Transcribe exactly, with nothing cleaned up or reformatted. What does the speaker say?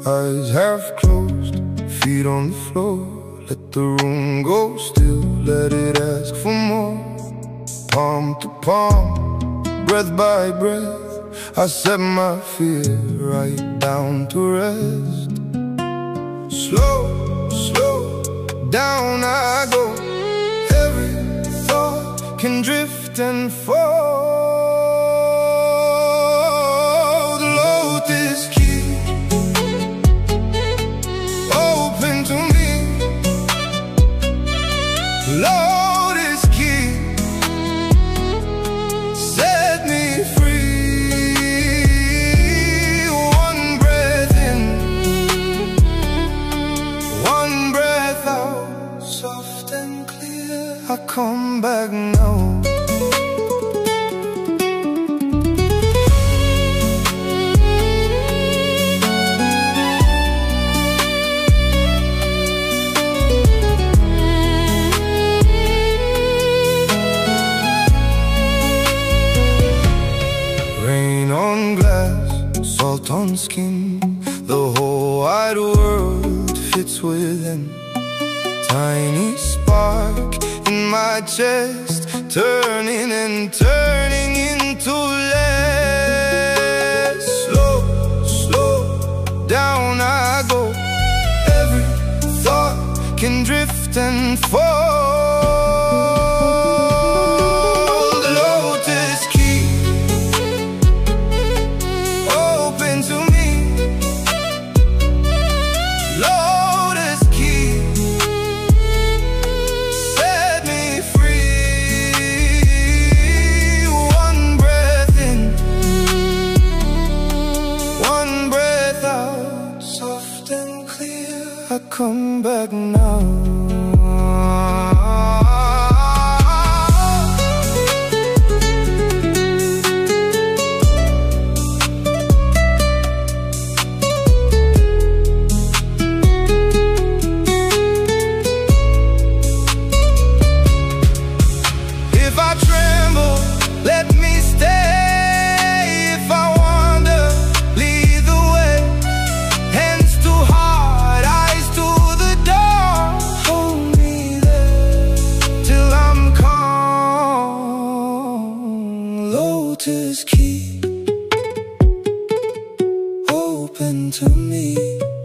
eyes half closed, feet on the floor. Let the room go still, let it ask for more. Palm to palm, breath by breath, I set my fear right down to rest. Slow, slow, down I go. Every thought can drift and fall. The lotus key, open to me. Lotus key, set me free. One breath in, one breath out, soft and clear. I come back now. Rain on glass, salt on skin, the whole wide world fits within. Tiny spark in my chest, turning and turning into less. Slow, slow, down I go. Every thought can drift and fall. The lotus key, open to me. Lotus key, set me free. One breath in, one breath out, soft and clear. I come back now. If I tremble, let me stay. If I wander, lead the way. Hands to heart, eyes to the door. Hold me there till I'm calm. Lotus key, open to me.